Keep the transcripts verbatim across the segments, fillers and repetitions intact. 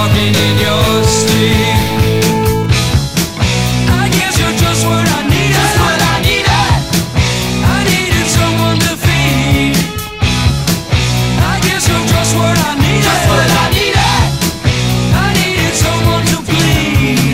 talking in your sleep. I guess you're just what I needed. Just what I needed. I needed someone to feed. I guess you're just what I needed. Just what I needed. I needed someone to bleed.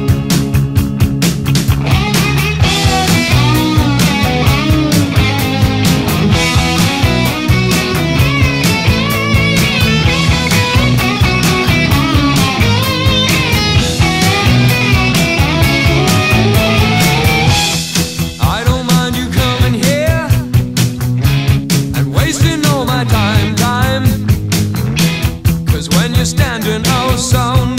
I don't mind you coming here and wasting all my time, time. 'Cause when you're standing oh so